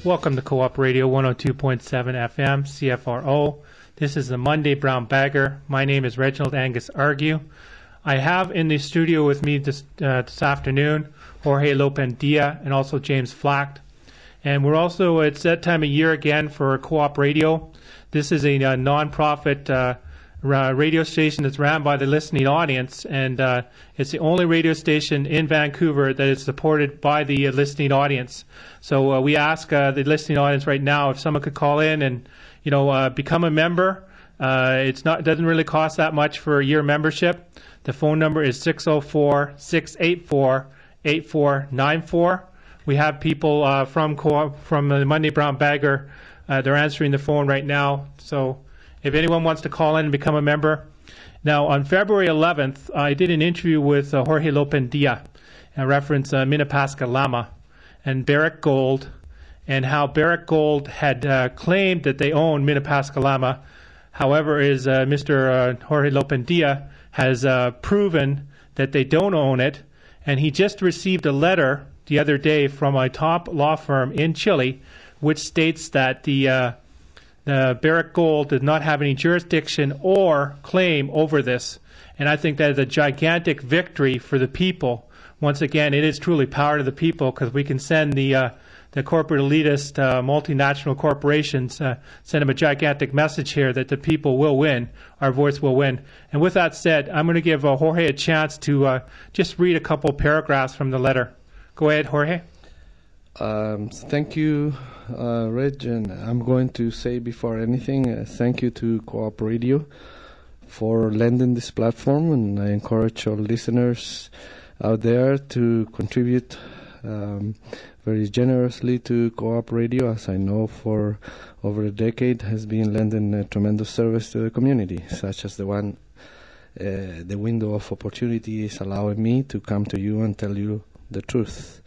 Welcome to Co-op Radio 102.7 FM, CFRO. This is the Monday Brown Bagger. My name is Reginald Angus Argue. I have in the studio with me this afternoon Jorge Lopendia and also James Flack. And we're also, it's that time of year again for Co-op Radio. This is a non-profit radio station that's ran by the listening audience, and it's the only radio station in Vancouver that is supported by the listening audience. So we ask the listening audience right now if someone could call in and become a member. It doesn't really cost that much for a year membership. The phone number is 604-684-8494. We have people from the Monday Brown Bagger. They're answering the phone right now. So if anyone wants to call in and become a member. Now, on February 11th, I did an interview with Jorge Lopendia and reference Minnepaska Lama and Barrick Gold, and how Barrick Gold had claimed that they own Minnepaska Lama. However, Mr. Jorge Lopendia has proven that they don't own it, and he just received a letter the other day from a top law firm in Chile, which states that the Barrick Gold did not have any jurisdiction or claim over this. And I think that is a gigantic victory for the people. Once again, it is truly power to the people, because we can send the corporate elitist multinational corporations, send them a gigantic message here that the people will win, our voice will win. And with that said, I'm going to give Jorge a chance to just read a couple paragraphs from the letter. Go ahead, Jorge. Thank you, Reg, and I'm going to say before anything, thank you to Co-op Radio for lending this platform, and I encourage all listeners out there to contribute very generously to Co-op Radio, as I know for over a decade has been lending a tremendous service to the community, such as the one the window of opportunity is allowing me to come to you and tell you the truth.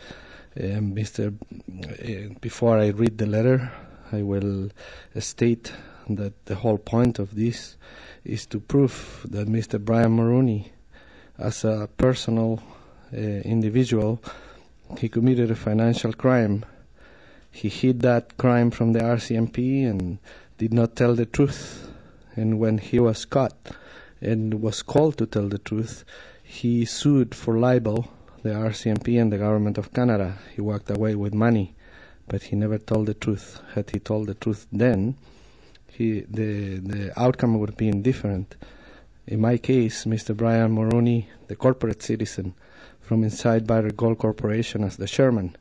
Before I read the letter, I will state that the whole point of this is to prove that Mr. Brian Mulroney, as a personal individual, he committed a financial crime. He hid that crime from the RCMP and did not tell the truth. And when he was caught and was called to tell the truth, he sued for libel the RCMP and the government of Canada. He walked away with money, but he never told the truth. Had he told the truth then, the outcome would have been different. In my case, Mr. Brian Mulroney, the corporate citizen from inside Barrick Gold Corporation as the chairman,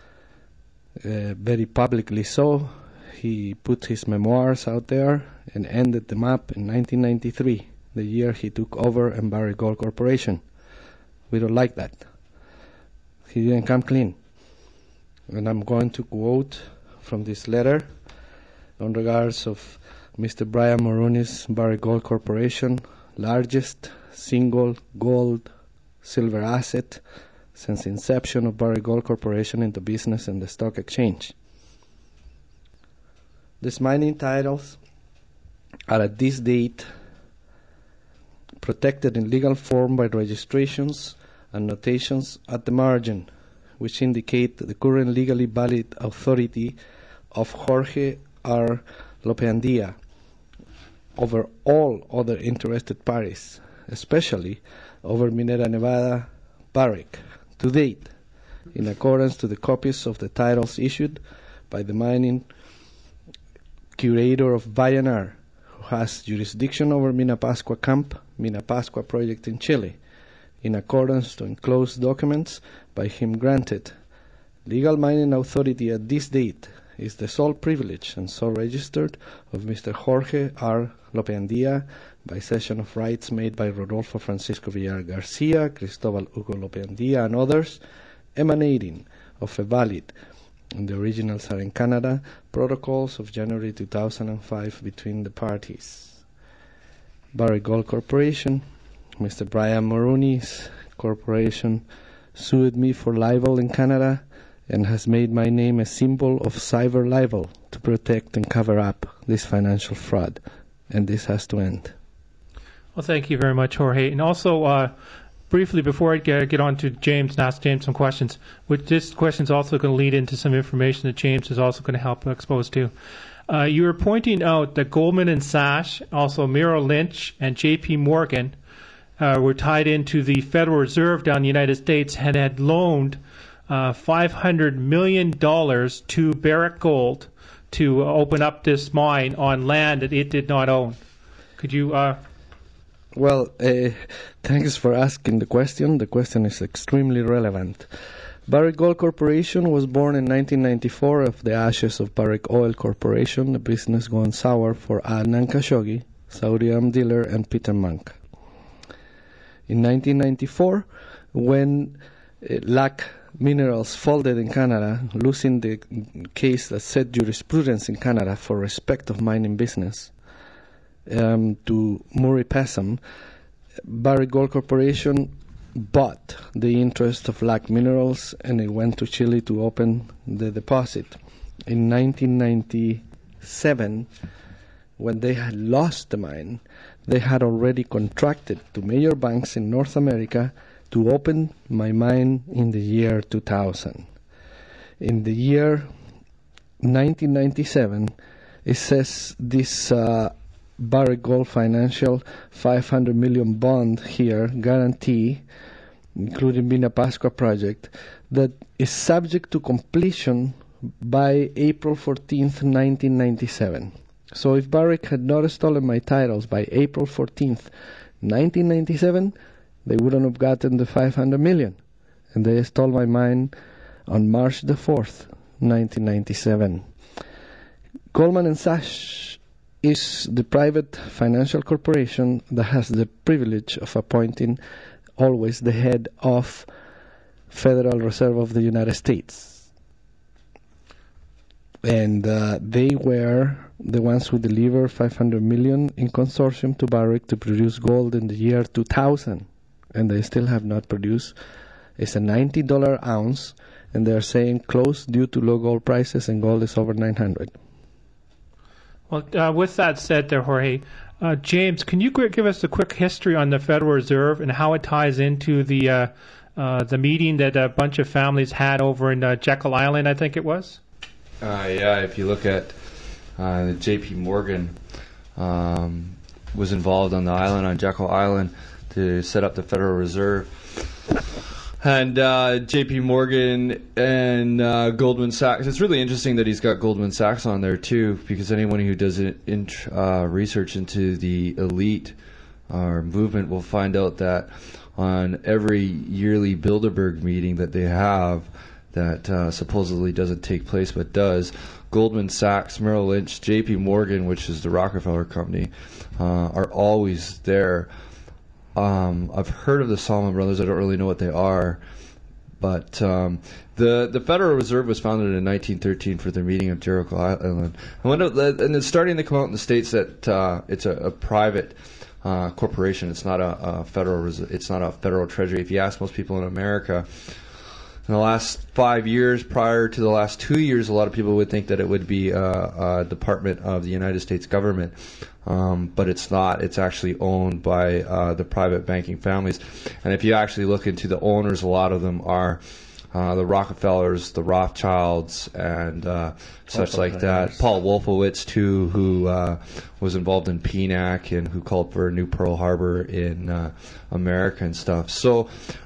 very publicly so, he put his memoirs out there and ended them up in 1993, the year he took over in Barrick Gold Corporation. We don't like that. He didn't come clean. And I'm going to quote from this letter on regards of Mr. Brian Mulroney's Barrick Gold Corporation, largest single gold silver asset since inception of Barrick Gold Corporation into business and the stock exchange. These mining titles are at this date protected in legal form by registrations and notations at the margin, which indicate the current legally valid authority of Jorge R. Lopendia over all other interested parties, especially over Minera Nevada Barrick, to date, in accordance to the copies of the titles issued by the mining curator of Vallenar, who has jurisdiction over Minapascua Camp, Minapascua project in Chile, in accordance to enclosed documents by him granted. Legal mining authority at this date is the sole privilege and sole registered of Mr. Jorge R. Lopendia by cession of rights made by Rodolfo Francisco Villar Garcia, Cristobal Hugo Lopendia, and others, emanating of a valid, and the originals are in Canada, protocols of January 2005 between the parties. Barrick Gold Corporation, Mr. Brian Mulroney's corporation, sued me for libel in Canada and has made my name a symbol of cyber libel to protect and cover up this financial fraud, and this has to end. Well, thank you very much, Jorge. And also, briefly, before I get on to James and ask James some questions, which this question is also going to lead into some information that James is also going to help expose to. You were pointing out that Goldman and Sachs, also Merrill Lynch and J.P. Morgan, were tied into the Federal Reserve down in the United States and had loaned $500 million to Barrick Gold to open up this mine on land that it did not own. Could you... Well, thanks for asking the question. The question is extremely relevant. Barrick Gold Corporation was born in 1994 of the ashes of Barrick Oil Corporation, a business gone sour for Adnan Khashoggi, Saudi arms dealer, and Peter Monk. In 1994, when LAC Minerals folded in Canada, losing the case that set jurisprudence in Canada for respect of mining business, to Murray Pessam, Barrick Gold Corporation bought the interest of LAC Minerals, and it went to Chile to open the deposit. In 1997, when they had lost the mine, they had already contracted to major banks in North America to open my mine in the year 2000. In the year 1997, it says this Barrick Gold Financial $500 million bond here, guarantee, including Mina Pascua project, that is subject to completion by April 14th, 1997. So if Barrick had not stolen my titles by April 14th, 1997, they wouldn't have gotten the $500 million. And they stole my mine on March the 4th, 1997. Goldman & Sachs is the private financial corporation that has the privilege of appointing always the head of Federal Reserve of the United States. And they were the ones who delivered $500 million in consortium to Barrick to produce gold in the year 2000. And they still have not produced. It's a $90 ounce, and they're saying close due to low gold prices, and gold is over 900. Well, with that said there, Jorge, James, can you give us a quick history on the Federal Reserve and how it ties into the meeting that a bunch of families had over in Jekyll Island, I think it was? Yeah, if you look at J.P. Morgan was involved on the island, on Jekyll Island, to set up the Federal Reserve. And J.P. Morgan and Goldman Sachs. It's really interesting that he's got Goldman Sachs on there too, because anyone who does research into the elite movement will find out that on every yearly Bilderberg meeting that they have, that supposedly doesn't take place but does, Goldman Sachs, Merrill Lynch, J.P. Morgan, which is the Rockefeller Company, are always there. I've heard of the Salomon Brothers. I don't really know what they are, but the Federal Reserve was founded in 1913 for their meeting of Jekyll Island, and it's starting to come out in the States that it's a private corporation. It's not a federal. It's not a federal treasury. If you ask most people in America, in the last 5 years, prior to the last 2 years, a lot of people would think that it would be a department of the United States government. But it's not. It's actually owned by the private banking families. And if you actually look into the owners, a lot of them are the Rockefellers, the Rothschilds, and such like that. Paul Wolfowitz, too, who was involved in PNAC and who called for a new Pearl Harbor in America and stuff. So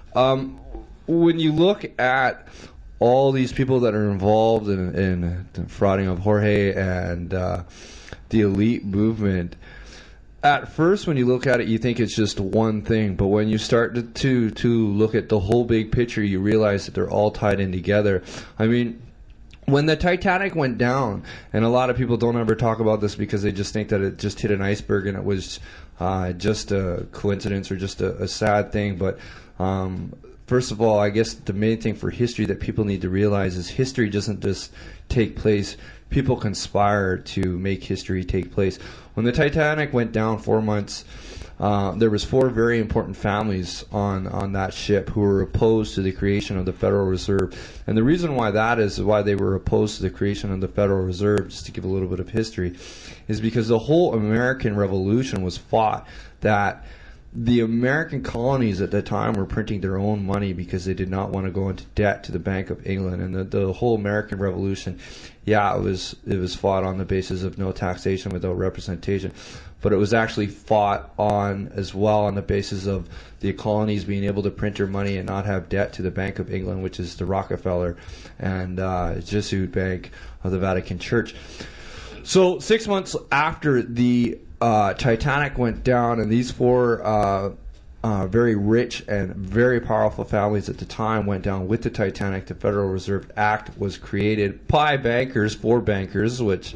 when you look at all these people that are involved in the frauding of Jorge and the elite movement, at first when you look at it you think it's just one thing, but when you start to look at the whole big picture, you realize that they're all tied in together. I mean, when the Titanic went down, and a lot of people don't ever talk about this because they just think that it just hit an iceberg and it was just a coincidence or just a sad thing, but first of all, I guess the main thing for history that people need to realize is history doesn't just take place. People conspire to make history take place. When the Titanic went down 4 months, there was 4 very important families on that ship who were opposed to the creation of the Federal Reserve. And the reason why that is why they were opposed to the creation of the Federal Reserve, just to give a little bit of history, is because the whole American Revolution was fought that the American colonies at the time were printing their own money because they did not want to go into debt to the Bank of England. And the whole American Revolution, yeah, it was fought on the basis of no taxation without representation, but it was actually fought on as well on the basis of the colonies being able to print their money and not have debt to the Bank of England, which is the Rockefeller and Jesuit Bank of the Vatican Church. So 6 months after the Titanic went down, and these four very rich and very powerful families at the time went down with the Titanic, the Federal Reserve Act was created by bankers for bankers, which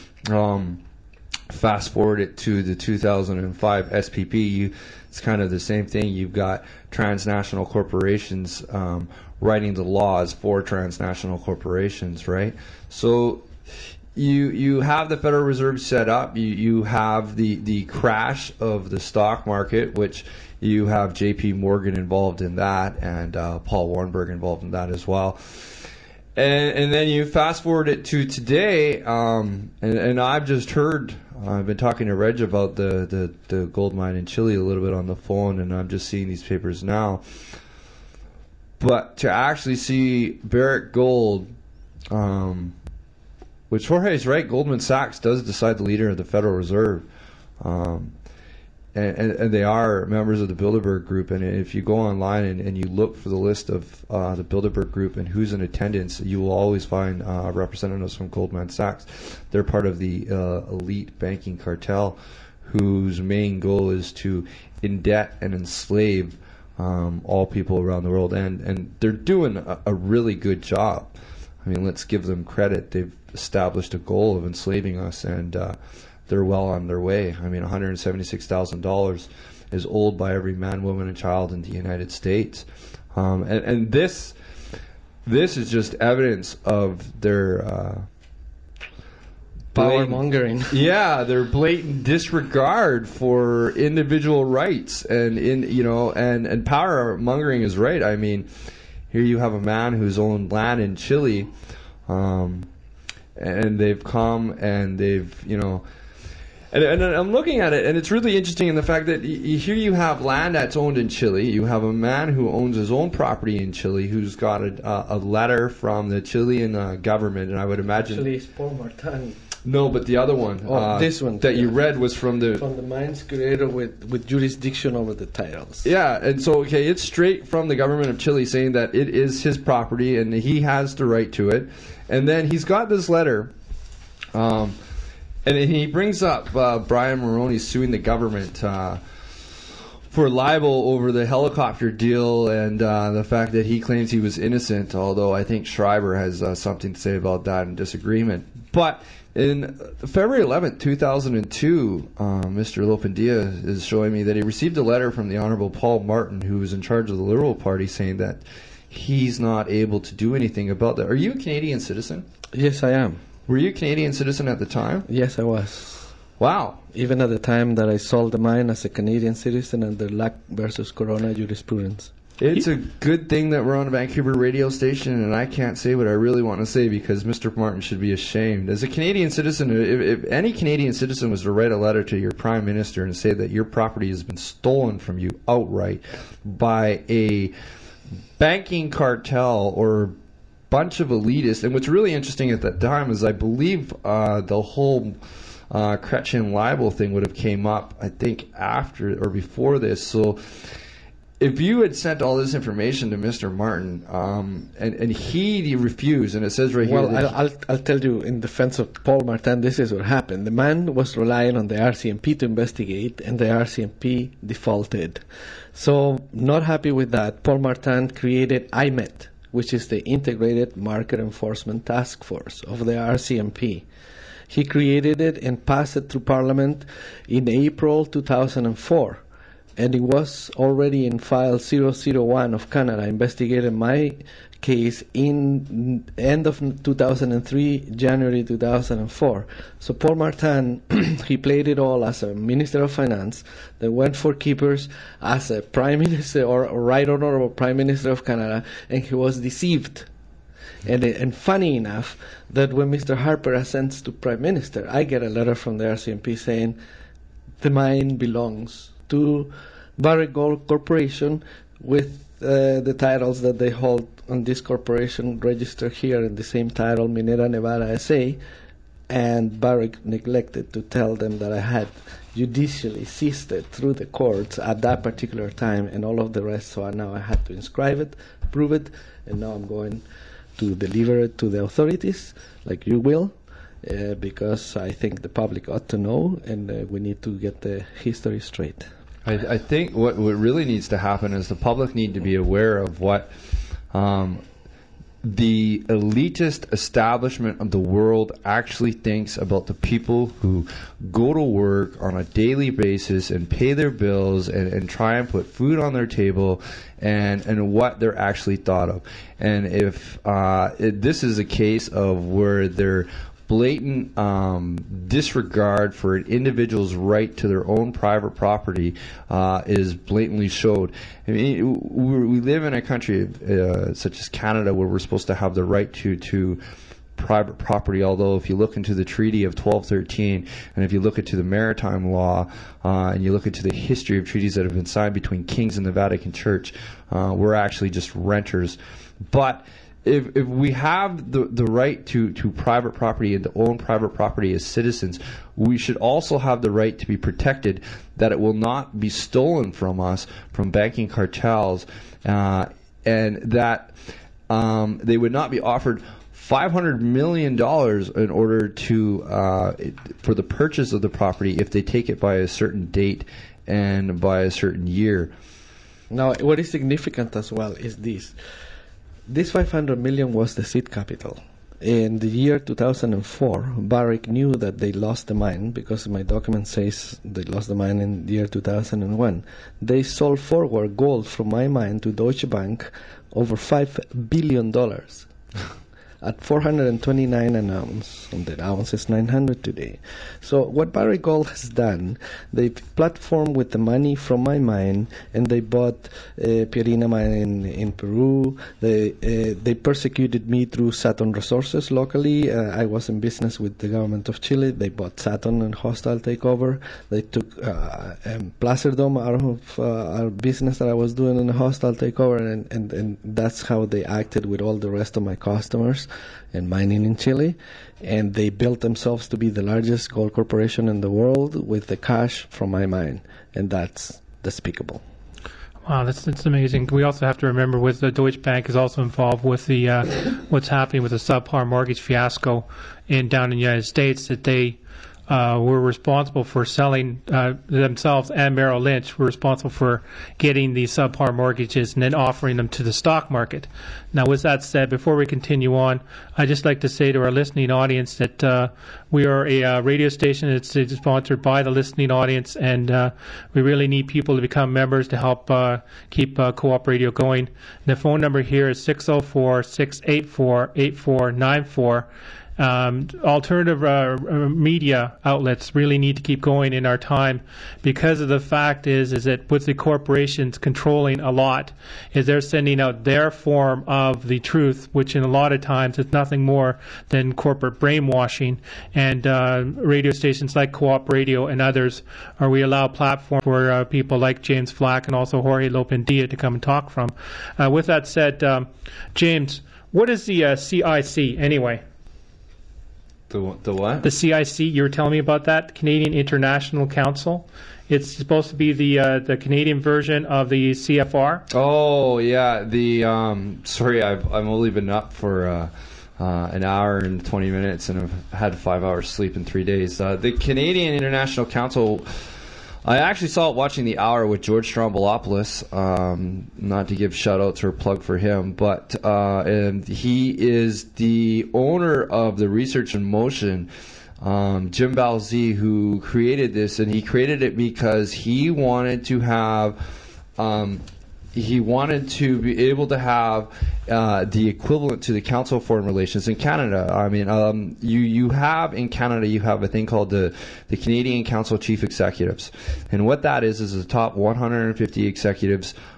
fast forward it to the 2005 SPP, it's kind of the same thing. You've got transnational corporations writing the laws for transnational corporations, right? So you have the Federal Reserve set up. You have the crash of the stock market, which you have J.P. Morgan involved in that, and Paul Warburg involved in that as well. And then you fast forward it to today, and I've just heard, I've been talking to Reg about the gold mine in Chile a little bit on the phone, and I'm just seeing these papers now. But to actually see Barrick Gold, which Jorge's right, Goldman Sachs does decide the leader of the Federal Reserve. And they are members of the Bilderberg Group. And if you go online and you look for the list of the Bilderberg Group and who's in attendance, you will always find representatives from Goldman Sachs. They're part of the elite banking cartel whose main goal is to indebt and enslave all people around the world. And they're doing a really good job. I mean, let's give them credit. They've established a goal of enslaving us, and they're well on their way. I mean, $176,000 is owed by every man, woman, and child in the United States. And this is just evidence of their power mongering. Yeah, their blatant disregard for individual rights, and power mongering is right. I mean, here you have a man who's owned land in Chile, and they've come and they've, and I'm looking at it, and it's really interesting in the fact that here you have land that's owned in Chile. You have a man who owns his own property in Chile who's got a letter from the Chilean government, and I would imagine... Actually, it's Paul Martin. No, but the other one. This one. That you read was from the mines creator with jurisdiction over the titles. Yeah, and so, okay, it's straight from the government of Chile saying that it is his property and he has the right to it. And then he's got this letter, and he brings up Brian Mulroney suing the government for libel over the helicopter deal and the fact that he claims he was innocent, although I think Schreiber has something to say about that in disagreement. But in February 11th, 2002, Mr. Lopendia is showing me that he received a letter from the Honorable Paul Martin, who was in charge of the Liberal Party, saying that he's not able to do anything about that. Are you a Canadian citizen? Yes, I am. Were you a Canadian citizen at the time? Yes, I was. Wow. Even at the time that I sold the mine as a Canadian citizen under Lack versus Corona jurisprudence. It's a good thing that we're on a Vancouver radio station, and I can't say what I really want to say because Mr. Martin should be ashamed. As a Canadian citizen, if any Canadian citizen was to write a letter to your Prime Minister and say that your property has been stolen from you outright by a banking cartel or bunch of elitists, and what's really interesting at that time is I believe the whole Chrétien libel thing would have came up, I think, after or before this. So if you had sent all this information to Mr. Martin, and he refused, and it says right here... Well, I'll tell you, in defense of Paul Martin, this is what happened. The man was relying on the RCMP to investigate, and the RCMP defaulted. So, not happy with that, Paul Martin created IMET, which is the Integrated Market Enforcement Task Force of the RCMP. He created it and passed it through Parliament in April 2004. And it was already in file 001 of Canada, investigated my case in end of 2003, January 2004. So Paul Martin, he played it all as a Minister of Finance, that went for keepers as a Prime Minister or Right Honourable Prime Minister of Canada, and he was deceived. And funny enough, that when Mr. Harper ascends to Prime Minister, I get a letter from the RCMP saying the mine belongs to Barrick Gold Corporation with the titles that they hold on this corporation registered here in the same title, Minera Nevada S.A., and Barrick neglected to tell them that I had judicially seized it through the courts at that particular time and all of the rest. So now I had to inscribe it, prove it, and now I'm going to deliver it to the authorities, like you will, because I think the public ought to know, and we need to get the history straight. I think what really needs to happen is the public need to be aware of what the elitist establishment of the world actually thinks about the people who go to work on a daily basis and pay their bills and try and put food on their table, and what they're actually thought of. And if this is a case of where their blatant disregard for an individual's right to their own private property is blatantly showed. I mean, we live in a country such as Canada where we're supposed to have the right to private property, although if you look into the Treaty of 1213 and if you look into the maritime law and you look into the history of treaties that have been signed between kings and the Vatican Church, we're actually just renters. But if we have the right to private property and to own private property as citizens, we should also have the right to be protected, that it will not be stolen from us from banking cartels, and that they would not be offered $500 million in order to for the purchase of the property if they take it by a certain date and by a certain year. Now, what is significant as well is this. This $500 million was the seed capital. In the year 2004, Barrick knew that they lost the mine, because my document says they lost the mine in the year 2001. They sold forward gold from my mine to Deutsche Bank over $5 billion at $429 an ounce, and the ounce is $900 today. So what Barrick Gold has done, they platformed with the money from my mine, and they bought Pierina mine in Peru. They persecuted me through Saturn Resources locally. I was in business with the government of Chile. They bought Saturn and hostile takeover. They took Placerdom out of our business that I was doing in a hostile takeover, and that's how they acted with all the rest of my customers and mining in Chile. And they built themselves to be the largest gold corporation in the world with the cash from my mine, and that's despicable. Wow, that's amazing. We also have to remember with the Deutsche Bank is also involved with the what's happening with the subprime mortgage fiasco down in the United States, that they were responsible for selling themselves, and Merrill Lynch were responsible for getting these subprime mortgages and then offering them to the stock market. Now, with that said, before we continue on, I'd just like to say to our listening audience that we are a radio station that's sponsored by the listening audience, and we really need people to become members to help keep Co-op Radio going. And the phone number here is 604-684-8494. Alternative media outlets really need to keep going in our time, because of the fact is that with the corporations controlling a lot, is they're sending out their form of the truth, which in a lot of times is nothing more than corporate brainwashing. And radio stations like Co-op Radio and others, we allow platform for people like James Flack and also Jorge Lopendia to come and talk from. With that said, James, what is the CIC anyway? The what? The CIC, you were telling me about that, Canadian International Council. It's supposed to be the Canadian version of the CFR. Oh yeah, sorry, I've only been up for an hour and 20 minutes, and I've had 5 hours sleep in 3 days. The Canadian International Council, I actually saw it watching The Hour with George Stroumboulopoulos, not to give shout-outs or plug for him, but and he is the owner of the Research in Motion, Jim Balzi, who created this, and he created it because he wanted to have he wanted to be able to have the equivalent to the Council of Foreign Relations in Canada. I mean, you have in Canada, you have a thing called the Canadian Council of Chief Executives, and what that is the top 150 executives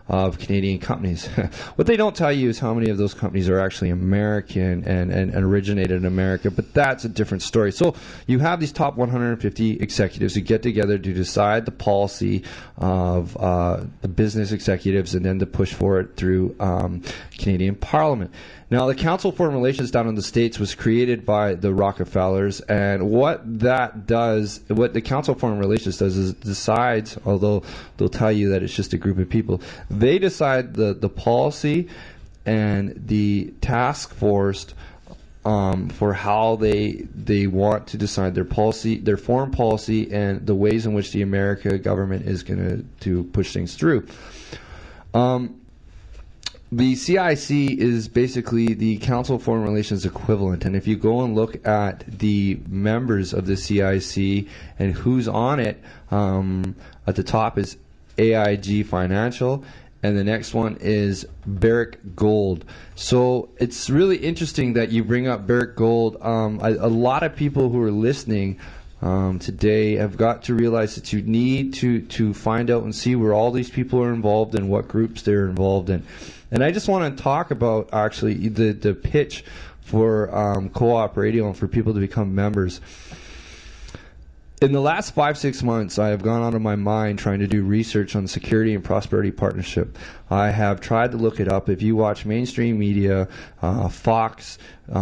of Canadian companies. What they don't tell you is how many of those companies are actually American and originated in America, but that's a different story. So you have these top 150 executives who get together to decide the policy of the business executives and then to push for it through Canadian Parliament. Now, the Council of Foreign Relations down in the States was created by the Rockefellers, and what that does, what the Council of Foreign Relations does is decides, although they'll tell you that it's just a group of people, they decide the policy and the task force for how they want to decide their policy, their foreign policy, and the ways in which the American government is going to push things through. The CIC is basically the Council of Foreign Relations equivalent, and if you go and look at the members of the CIC and who's on it, at the top is AIG Financial, and the next one is Barrick Gold. So it's really interesting that you bring up Barrick Gold. A lot of people who are listening today have got to realize that you need to find out and see where all these people are involved and what groups they're involved in. And I just want to talk about actually the pitch for Co-op Radio and for people to become members. In the last 5-6 months, I have gone out of my mind trying to do research on the Security and Prosperity Partnership. I have tried to look it up. If you watch mainstream media, Fox,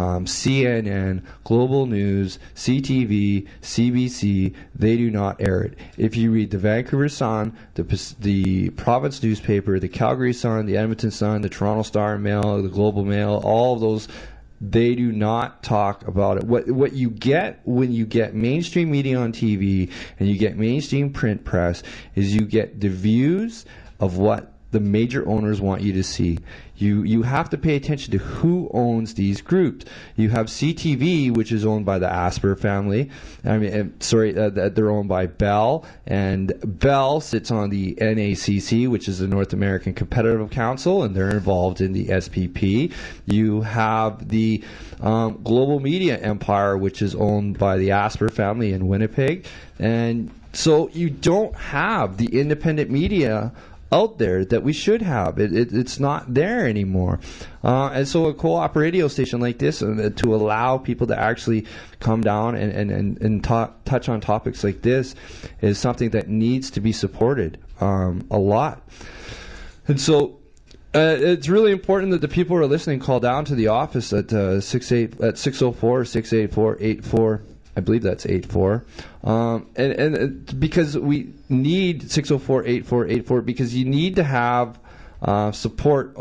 CNN, Global News, CTV, CBC, they do not air it. If you read the Vancouver Sun, the Province newspaper, the Calgary Sun, the Edmonton Sun, the Toronto Star and Mail, the Global Mail, all of those, they do not talk about it. What you get when you get mainstream media on TV and you get mainstream print press is you get the views of what the major owners want you to see. You have to pay attention to who owns these groups. You have CTV, which is owned by the Asper family. They're owned by Bell, and Bell sits on the NACC, which is the North American Competitive Council, and they're involved in the SPP. You have the Global Media Empire, which is owned by the Asper family in Winnipeg, and so you don't have the independent media out there that we should have. It's not there anymore. And so a co-op radio station like this, to allow people to actually come down and touch on topics like this, is something that needs to be supported a lot. And so it's really important that the people who are listening call down to the office at 604-684-84. I believe that's 84. And because we need 604-8484, because you need to have support.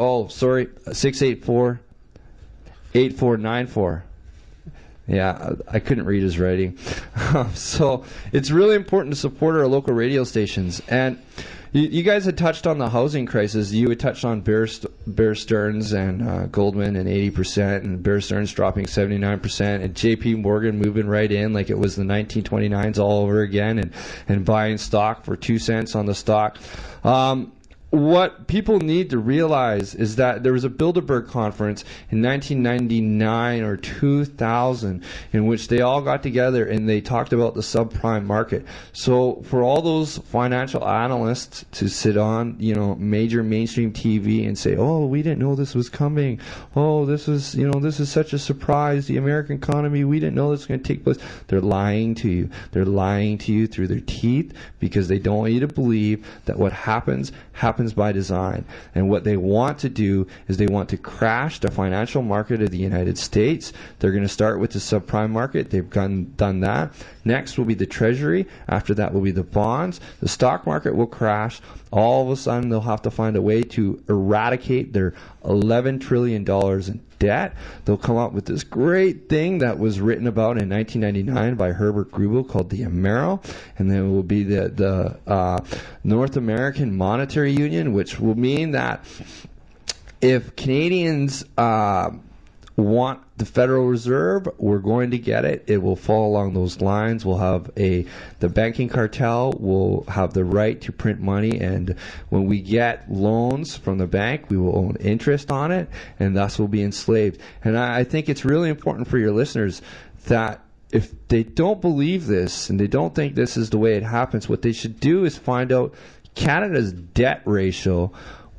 684-8494. Yeah, I couldn't read his writing. So it's really important to support our local radio stations. And you guys had touched on the housing crisis. You had touched on Bear Stearns and Goldman and 80%, and Bear Stearns dropping 79%, and J.P. Morgan moving right in like it was the 1929s all over again, and buying stock for 2 cents on the stock. What people need to realize is that there was a Bilderberg conference in 1999 or 2000 in which they all got together and they talked about the subprime market. So for all those financial analysts to sit on, major mainstream TV and say, "Oh, we didn't know this was coming. Oh, this is such a surprise. The American economy, we didn't know this was going to take place." They're lying to you. They're lying to you through their teeth because they don't want you to believe that what happens by design. And what they want to do is they want to crash the financial market of the United States. They're going to start with the subprime market. They've done that. Next will be the Treasury. After that will be the bonds. The stock market will crash. All of a sudden, they'll have to find a way to eradicate their $11 trillion in debt. They'll come up with this great thing that was written about in 1999 by Herbert Grubel called the Amero, and then it will be the North American Monetary Union, which will mean that if Canadians want the Federal Reserve, we're going to get it. It will fall along those lines. We'll have the banking cartel will have the right to print money, and when we get loans from the bank, we will own interest on it, and thus we'll be enslaved. And I think it's really important for your listeners that if they don't believe this and they don't think this is the way it happens, what they should do is find out Canada's debt ratio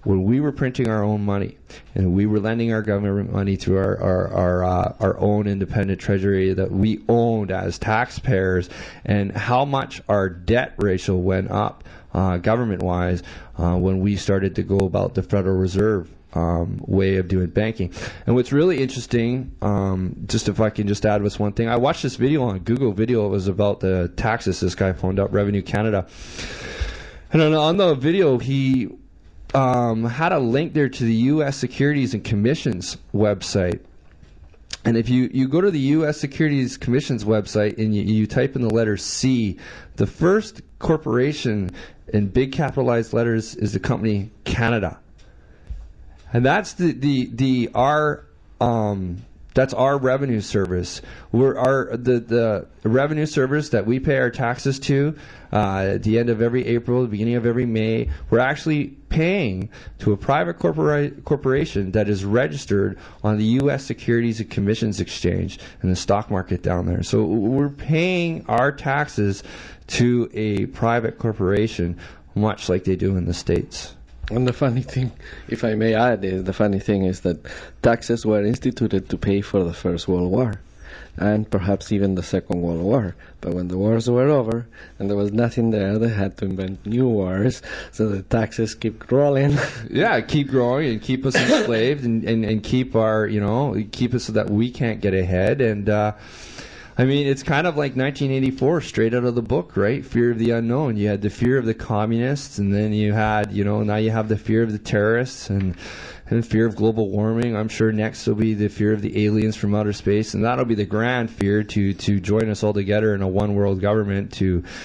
when we were printing our own money and we were lending our government money through our own independent treasury that we owned as taxpayers, and how much our debt ratio went up government-wise when we started to go about the Federal Reserve way of doing banking. And what's really interesting, just if I can just add this one thing, I watched this video on Google video. It was about the taxes. This guy phoned up Revenue Canada. And on the video, he had a link there to the U.S. Securities and Commissions website. And if you go to the U.S. Securities Commission's website and you type in the letter C, the first corporation in big capitalized letters is the company Canada. And that's that's our revenue service. The revenue service that we pay our taxes to at the end of every April, the beginning of every May. We're actually paying to a private corporation that is registered on the U.S. Securities and Commissions Exchange and the stock market down there. So we're paying our taxes to a private corporation, much like they do in the States. And the funny thing, if I may add, is that taxes were instituted to pay for the First World War and perhaps even the Second World War. But when the wars were over and there was nothing there, they had to invent new wars, so the taxes keep rolling. Yeah, keep growing and keep us enslaved and keep our, keep us so that we can't get ahead. And I mean, it's kind of like 1984, straight out of the book, right? Fear of the unknown. You had the fear of the communists, and then you had, now you have the fear of the terrorists and fear of global warming. I'm sure next will be the fear of the aliens from outer space, and that'll be the grand fear to join us all together in a one world government.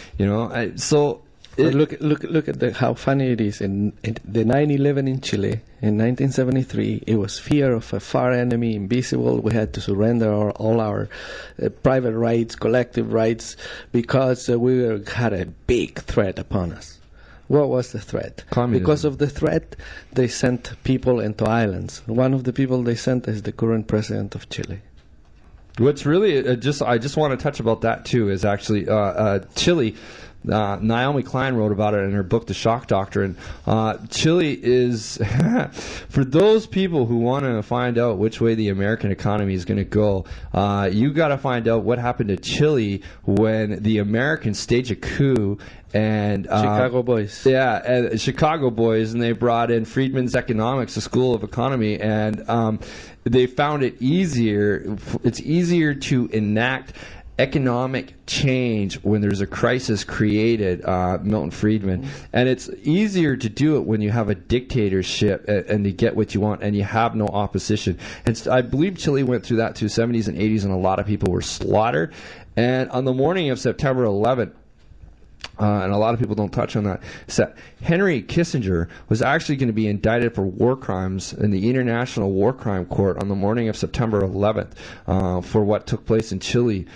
Look at how funny it is. In the 9/11 in Chile in 1973, it was fear of a far enemy, invisible. We had to surrender all our private rights, collective rights, because we had a big threat upon us. What was the threat? Communism. Because of the threat, they sent people into islands. One of the people they sent is the current president of Chile. What's really I just want to touch about that too is actually Chile. Naomi Klein wrote about it in her book, The Shock Doctrine. Chile is, for those people who want to find out which way the American economy is going to go, you got to find out what happened to Chile when the Americans staged a coup and Chicago Boys. Yeah, and Chicago Boys, and they brought in Friedman's Economics, the School of Economy, and they found it easier. It's easier to enact economic change when there's a crisis created, Milton Friedman, and it's easier to do it when you have a dictatorship and to get what you want and you have no opposition. And I believe Chile went through that through 70s and 80s, and a lot of people were slaughtered. And on the morning of September 11th, and a lot of people don't touch on that, is that Henry Kissinger was actually going to be indicted for war crimes in the International War Crime Court on the morning of September 11th for what took place in Chile.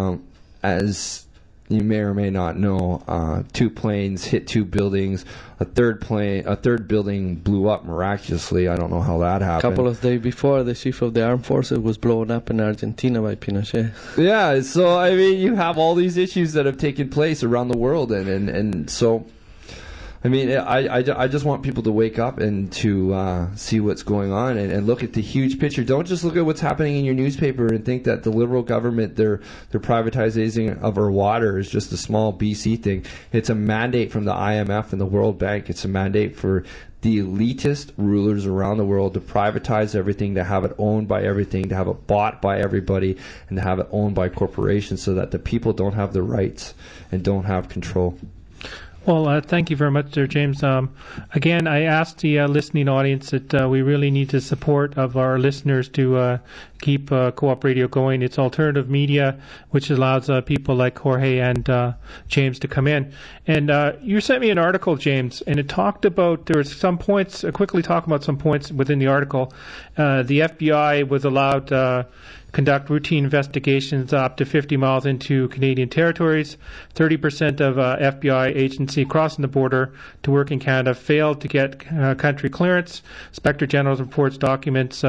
As you may or may not know, 2 planes hit 2 buildings. A third building blew up miraculously. I don't know how that happened. A couple of days before, the chief of the armed forces was blown up in Argentina by Pinochet. Yeah, so I mean, you have all these issues that have taken place around the world, and so. I mean, I just want people to wake up and to see what's going on and look at the huge picture. Don't just look at what's happening in your newspaper and think that the Liberal government, their privatization of our water is just a small BC thing. It's a mandate from the IMF and the World Bank. It's a mandate for the elitist rulers around the world to privatize everything, to have it owned by everything, to have it bought by everybody, and to have it owned by corporations so that the people don't have the rights and don't have control. Well, thank you very much there, James. Again, I asked the listening audience that we really need the support of our listeners to keep Co-op Radio going. It's alternative media, which allows people like Jorge and James to come in. And you sent me an article, James, and it talked about, there were some points, quickly talk about some points within the article. The FBI was allowed conduct routine investigations up to 50 miles into Canadian territories. 30% of FBI agency crossing the border to work in Canada failed to get country clearance. Inspector General's reports documents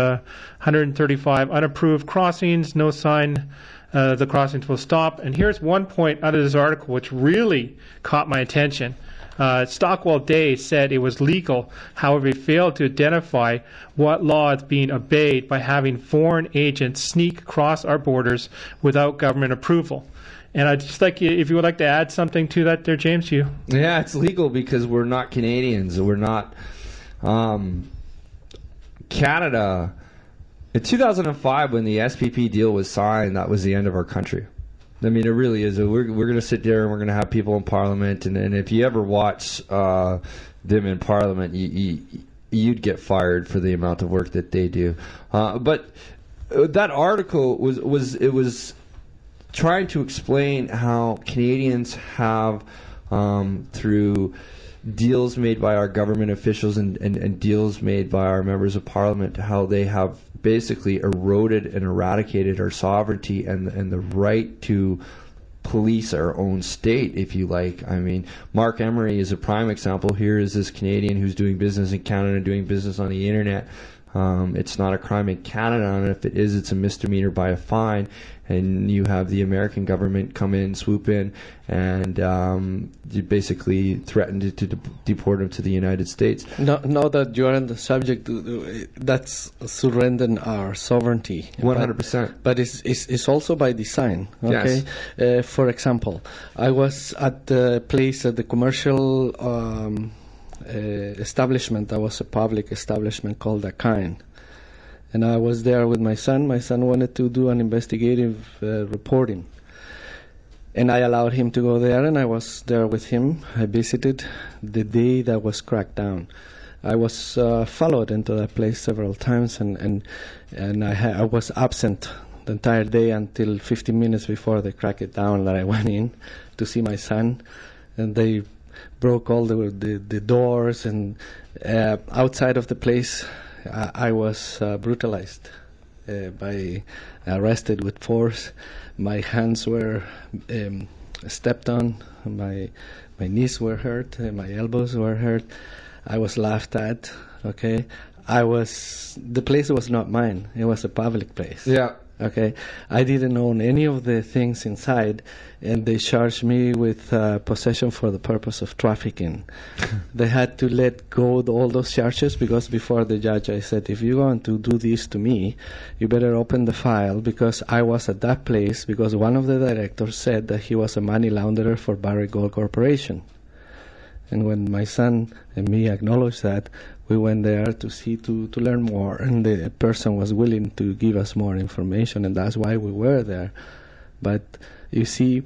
135 unapproved crossings, no sign the crossings will stop. And here's one point out of this article which really caught my attention. Stockwell Day said it was legal. However, he failed to identify what law is being obeyed by having foreign agents sneak across our borders without government approval. And I'd just like you, if you would like to add something to that there, James, you. Yeah, it's legal because we're not Canadians. We're not Canada. In 2005, when the SPP deal was signed, that was the end of our country. I mean, it really is. We're going to sit there and we're going to have people in Parliament, and if you ever watch them in Parliament, you'd get fired for the amount of work that they do. But that article was trying to explain how Canadians have, through deals made by our government officials and deals made by our members of Parliament, how they have basically eroded and eradicated our sovereignty and the right to police our own state, if you like. I mean, Mark Emery is a prime example. Here is this Canadian who's doing business in Canada, doing business on the internet. It's not a crime in Canada, and if it is, it's a misdemeanor by a fine. And you have the American government come in, swoop in, and you basically threaten to deport him to the United States. Now that you are on the subject, that's surrendering our sovereignty. 100%. But it's also by design. Okay. Yes. For example, I was at the place at the commercial establishment. That was a public establishment called Akain. And I was there with my son. My son wanted to do an investigative reporting. And I allowed him to go there, and I was there with him. I visited the day that was cracked down. I was followed into that place several times, and I was absent the entire day until 15 minutes before they cracked it down that I went in to see my son. And they broke all the doors, and outside of the place, I was brutalized, arrested with force. My hands were stepped on. My knees were hurt. My elbows were hurt. I was laughed at. Okay, the place was not mine. It was a public place. Yeah. Okay, I didn't own any of the things inside, and they charged me with possession for the purpose of trafficking. They had to let go all those charges because before the judge I said, if you're going to do this to me, you better open the file, because I was at that place because one of the directors said that he was a money launderer for Barrick Gold Corporation. And when my son and me acknowledged that, we went there to see, to learn more, and the person was willing to give us more information, and that's why we were there. But you see,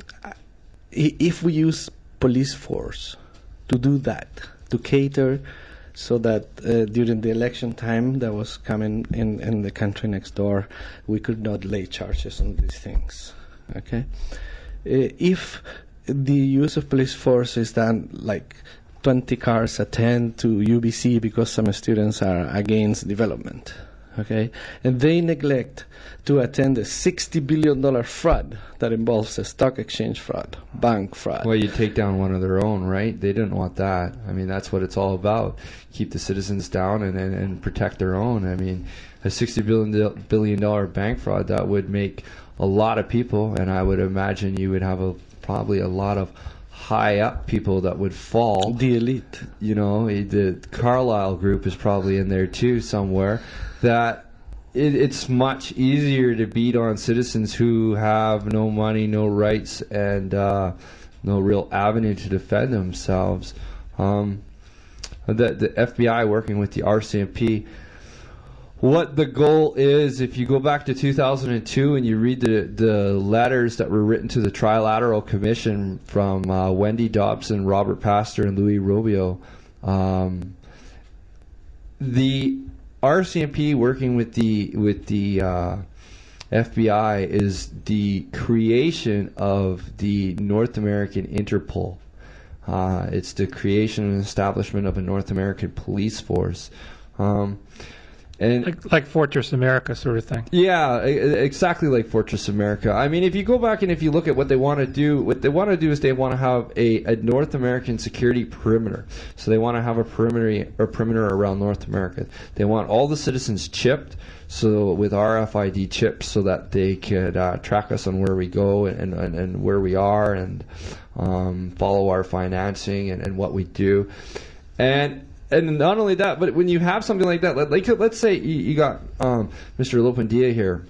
if we use police force to do that, to cater so that during the election time that was coming in the country next door, we could not lay charges on these things. Okay? If the use of police force is done like 20 cars attend to UBC because some students are against development, okay? And they neglect to attend a $60 billion fraud that involves a stock exchange fraud, bank fraud. Well, you take down one of their own, right? They didn't want that. I mean, that's what it's all about. Keep the citizens down and protect their own. I mean, a $60 billion bank fraud, that would make a lot of people, and I would imagine you would have probably a lot of high up people that would fall. The elite. You know, the Carlyle group is probably in there too somewhere. That it's much easier to beat on citizens who have no money, no rights, and no real avenue to defend themselves. The FBI working with the RCMP. What the goal is, if you go back to 2002 and you read the letters that were written to the Trilateral Commission from Wendy Dobson, Robert Pastor, and Louis Rubio, the RCMP working with the FBI is the creation of the North American Interpol. It's the creation and establishment of a North American police force. And like Fortress America sort of thing. yeah, exactly like Fortress America. I mean, if you go back and if you look at what they want to do is they want to have a North American security perimeter. So they want to have a perimeter around North America. They want all the citizens chipped, so with RFID chips, so that they could track us on where we go and where we are, and follow our financing and what we do. And not only that, but when you have something like that, like let's say you got Mr. Lopendia here,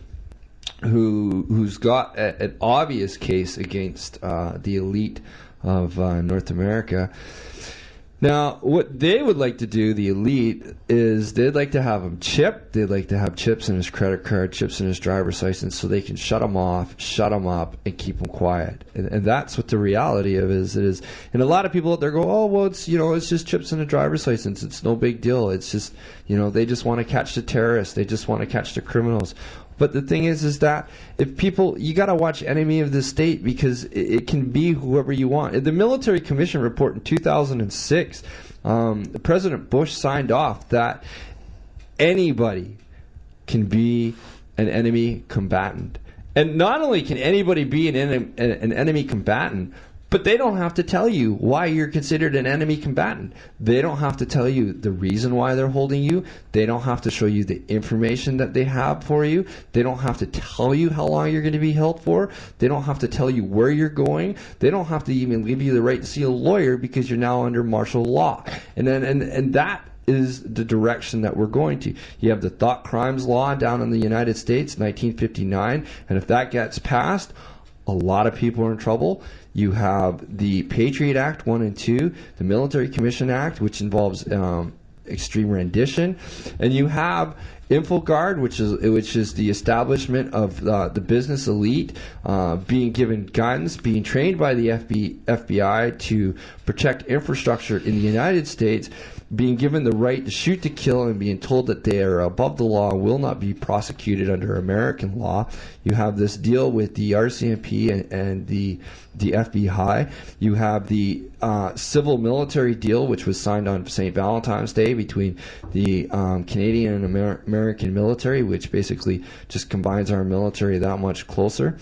who's got an obvious case against the elite of North America. Now, what they would like to do, the elite, is they'd like to have him chipped. They'd like to have chips in his credit card, chips in his driver's license, so they can shut him off, shut him up, and keep him quiet. And that's what the reality of it is. And a lot of people out there go, oh, well, it's just chips in a driver's license. It's no big deal. It's just, they just want to catch the terrorists. They just want to catch the criminals. But the thing is that if people, you got to watch Enemy of the State, because it can be whoever you want. In the Military Commission report in 2006, President Bush signed off that anybody can be an enemy combatant. And not only can anybody be an enemy combatant, but they don't have to tell you why you're considered an enemy combatant. They don't have to tell you the reason why they're holding you. They don't have to show you the information that they have for you. They don't have to tell you how long you're going to be held for. They don't have to tell you where you're going. They don't have to even give you the right to see a lawyer, because you're now under martial law. And that is the direction that we're going to. You have the thought crimes law down in the United States, 1959, and if that gets passed, a lot of people are in trouble. You have the Patriot Act 1 and 2, the Military Commission Act, which involves extreme rendition, and you have InfoGuard, which is the establishment of the business elite being given guns, being trained by the FBI to protect infrastructure in the United States, being given the right to shoot to kill, and being told that they are above the law and will not be prosecuted under American law. You have this deal with the RCMP and the FBI. You have the civil military deal, which was signed on St. Valentine's Day between the Canadian and American military, which basically just combines our military that much closer.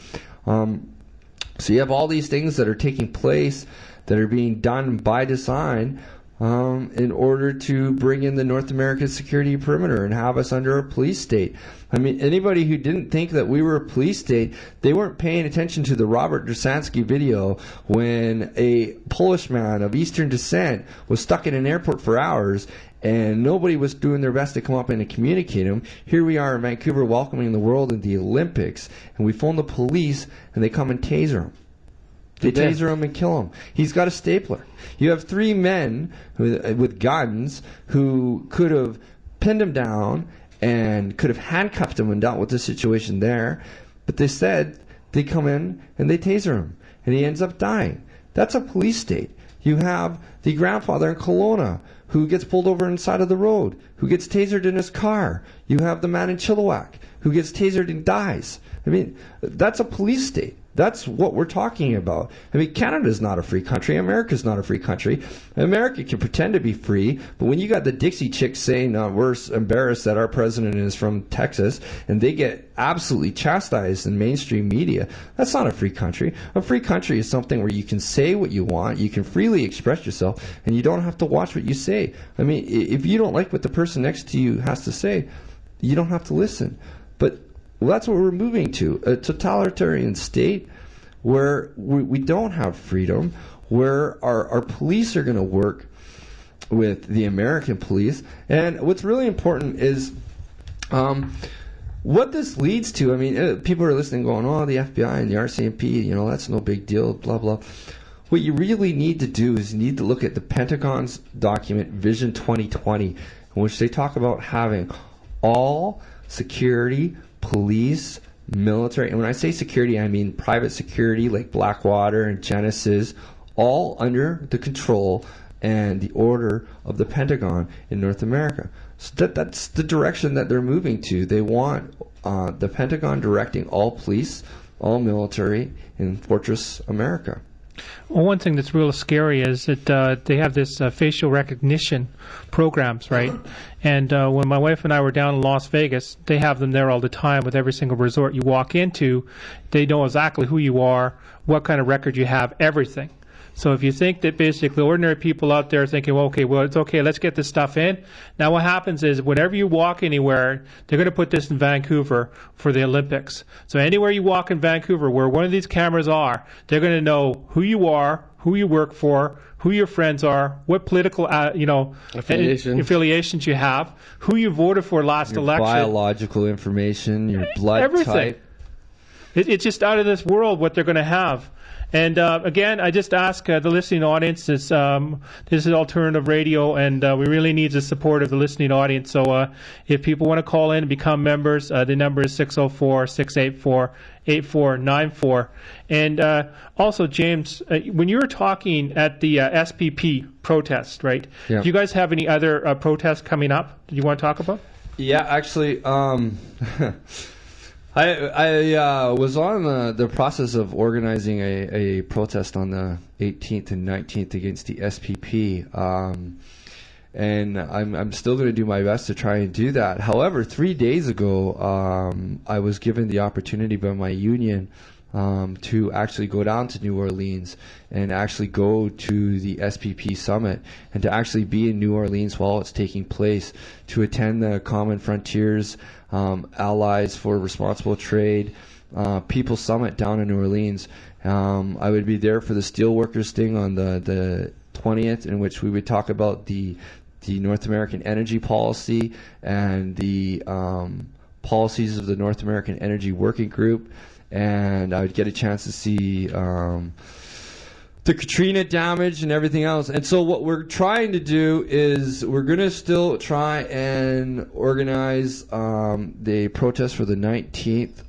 So you have all these things that are taking place that are being done by design in order to bring in the North American security perimeter and have us under a police state. I mean, anybody who didn't think that we were a police state, they weren't paying attention to the Robert Drzansky video when a Polish man of Eastern descent was stuck in an airport for hours and nobody was doing their best to come up and to communicate him. Here we are in Vancouver welcoming the world in the Olympics, and we phone the police and they come and taser him. They taser him and kill him. He's got a stapler. You have three men with guns who could have pinned him down and could have handcuffed him and dealt with the situation there. But they said they come in and they taser him. And he ends up dying. That's a police state. You have the grandfather in Kelowna who gets pulled over on the side of the road, who gets tasered in his car. You have the man in Chilliwack who gets tasered and dies. I mean, that's a police state. That's what we're talking about. I mean, Canada's not a free country. America's not a free country. America can pretend to be free, but when you got the Dixie Chicks saying we're embarrassed that our president is from Texas, and they get absolutely chastised in mainstream media, that's not a free country. A free country is something where you can say what you want, you can freely express yourself, and you don't have to watch what you say. I mean, if you don't like what the person next to you has to say, you don't have to listen. But well, that's what we're moving to, a totalitarian state where we don't have freedom, where our police are going to work with the American police. And what's really important is what this leads to. I mean, people are listening going, oh, the FBI and the RCMP, that's no big deal, blah, blah. What you really need to do is you need to look at the Pentagon's document, Vision 2020, in which they talk about having all security, police, military, and when I say security, I mean private security like Blackwater and Genesis, all under the control and the order of the Pentagon in North America. So that's the direction that they're moving to. They want the Pentagon directing all police, all military in Fortress America. Well, one thing that's real scary is that they have this facial recognition programs, right? And when my wife and I were down in Las Vegas, they have them there all the time with every single resort you walk into. They know exactly who you are, what kind of record you have, everything. So if you think that basically ordinary people out there are thinking, well, it's okay, let's get this stuff in. Now what happens is whenever you walk anywhere, they're going to put this in Vancouver for the Olympics. So anywhere you walk in Vancouver where one of these cameras are, they're going to know who you are, who you work for, who your friends are, what political, affiliations you have, who you voted for last your election. Biological information, your blood everything. type. It's just out of this world what they're going to have. And again, I just ask the listening audience, this is alternative radio, and we really need the support of the listening audience. So if people want to call in and become members, the number is 604-684-8494. And also, James, when you were talking at the SPP protest, right? Yeah. Do you guys have any other protests coming up that you want to talk about? Yeah, actually, I was on the process of organizing a protest on the 18th and 19th against the SPP, and I'm still going to do my best to try and do that. However, 3 days ago, I was given the opportunity by my union to actually go down to New Orleans and actually go to the SPP summit and to actually be in New Orleans while it's taking place, to attend the Common Frontiers Allies for Responsible Trade People Summit down in New Orleans. I would be there for the Steelworkers thing on the 20th, in which we would talk about the North American energy policy and the policies of the North American Energy Working Group. And I would get a chance to see the Katrina damage and everything else. And so what we're trying to do is we're going to still try and organize the protest for the 19th.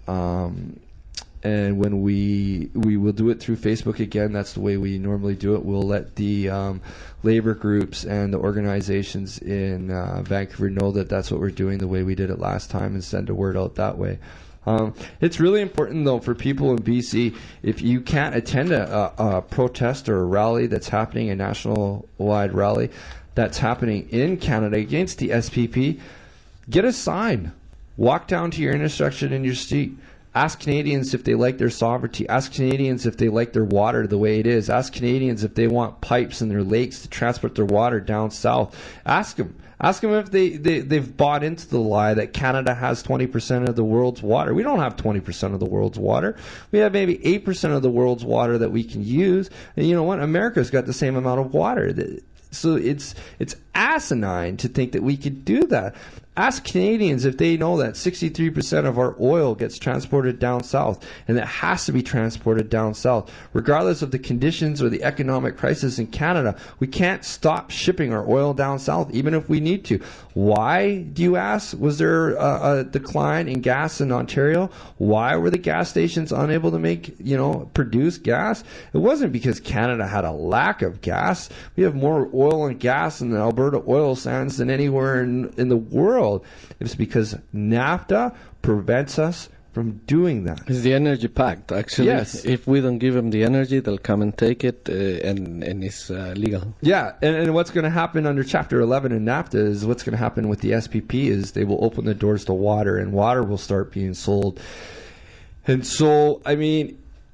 And when we will do it through Facebook again. That's the way we normally do it. We'll let the labor groups and the organizations in Vancouver know that that's what we're doing, the way we did it last time, and send a word out that way. It's really important, though, for people in BC, if you can't attend a protest or a rally that's happening, a national-wide rally that's happening in Canada against the SPP, get a sign. Walk down to your intersection in your street. Ask Canadians if they like their sovereignty. Ask Canadians if they like their water the way it is. Ask Canadians if they want pipes in their lakes to transport their water down south. Ask them. Ask them if they've bought into the lie that Canada has 20% of the world's water. We don't have 20% of the world's water. We have maybe 8% of the world's water that we can use. And you know what? America's got the same amount of water. So it's asinine to think that we could do that. Ask Canadians if they know that 63% of our oil gets transported down south, and it has to be transported down south. Regardless of the conditions or the economic crisis in Canada, we can't stop shipping our oil down south, even if we need to. Why, do you ask? Was there a decline in gas in Ontario? Why were the gas stations unable to produce gas? It wasn't because Canada had a lack of gas. We have more oil and gas in the Alberta oil sands than anywhere in the world. It's because NAFTA prevents us from doing that. It's the energy pact, actually. Yes. If we don't give them the energy, they'll come and take it, and it's legal. Yeah, and what's going to happen under Chapter 11 in NAFTA is what's going to happen with the SPP is they will open the doors to water, and water will start being sold. And so, I mean,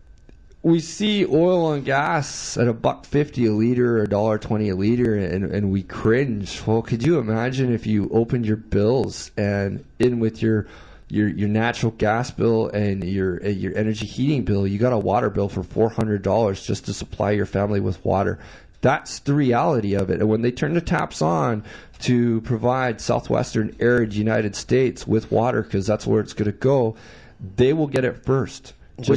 we see oil and gas at $1.50 a liter or $1.20 a liter, and we cringe. Well, could you imagine if you opened your bills and in with your natural gas bill and your energy heating bill, you got a water bill for $400 just to supply your family with water? That's the reality of it. And when they turn the taps on to provide southwestern arid United States with water, because that's where it's going to go, they will get it first.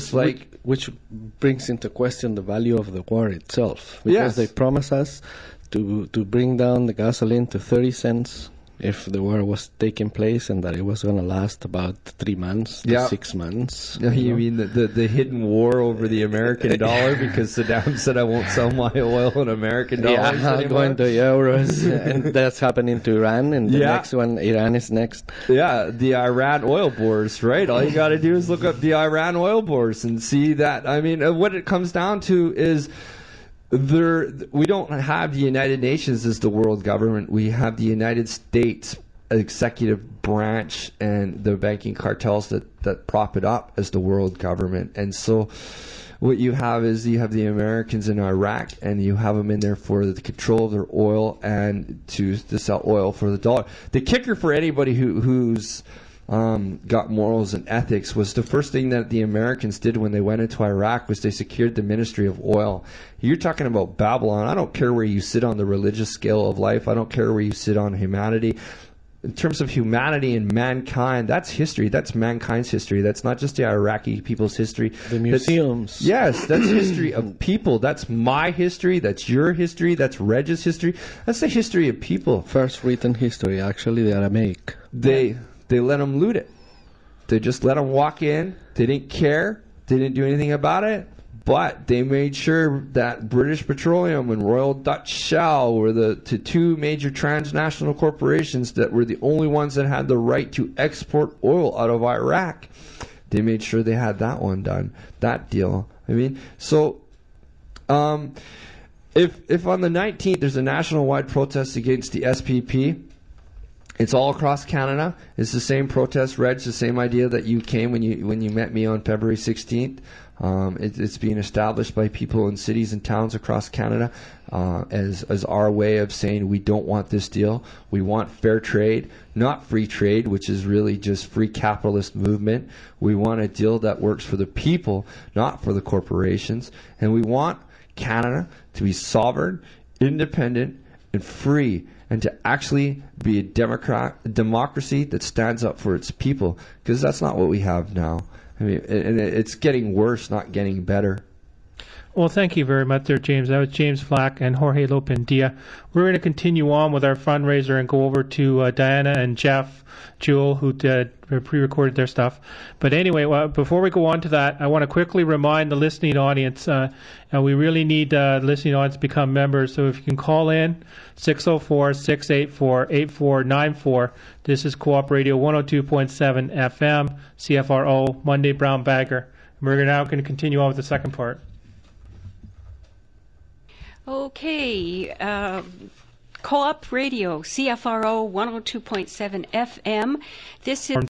Which brings into question the value of the war itself, because Yes. they promise us to bring down the gasoline to 30 cents if the war was taking place and that it was going to last about 3 months to Yeah. 6 months. You mean the hidden war over the American dollar because Saddam said I won't sell my oil in American dollars Yeah, anymore? going to euros, and that's happening to Iran, and the Yeah. next one, Iran is next. Yeah, the Iran oil bores, right? All you got to do is look up the Iran oil bores and see that. I mean, what it comes down to is we don't have the United Nations as the world government. We have the United States executive branch and the banking cartels that prop it up as the world government. And so what you have is you have the Americans in Iraq, and you have them in there for the control of their oil and to sell oil for the dollar. The kicker for anybody who's got morals and ethics was the first thing that the Americans did when they went into Iraq was they secured the Ministry of Oil. You're talking about Babylon. I don't care where you sit on the religious scale of life. I don't care where you sit on humanity. In terms of humanity and mankind, that's history. That's mankind's history. That's not just the Iraqi people's history. The museums. Yes, that's history of people. That's my history. That's your history. That's Reg's history. That's the history of people. First written history, actually, the Aramaic. They let them loot it. They just let them walk in. They didn't care. They didn't do anything about it. But they made sure that British Petroleum and Royal Dutch Shell were the two major transnational corporations that were the only ones that had the right to export oil out of Iraq. They made sure they had that one done, that deal. I mean, so if on the 19th there's a national-wide protest against the SPP, it's all across Canada. It's the same protest, Reg, the same idea that you came when you met me on February 16th. It's being established by people in cities and towns across Canada as our way of saying we don't want this deal. We want fair trade, not free trade, which is really just free capitalist movement. We want a deal that works for the people, not for the corporations. And we want Canada to be sovereign, independent, and free, and to actually be a democracy that stands up for its people, because that's not what we have now. I mean, and it's getting worse, not getting better. Well, thank you very much there, James. That was James Flack and Jorge Lopendia. We're going to continue on with our fundraiser and go over to Diana and Jeff Jewell, who pre-recorded their stuff. But anyway, before we go on to that, I want to quickly remind the listening audience, we really need the listening audience to become members. So if you can call in, 604-684-8494. This is Co-op Radio 102.7 FM, CFRO, Monday Brown Bagger. We're now going to continue on with the second part. Okay, Co-op Radio, CFRO 102.7 FM. This is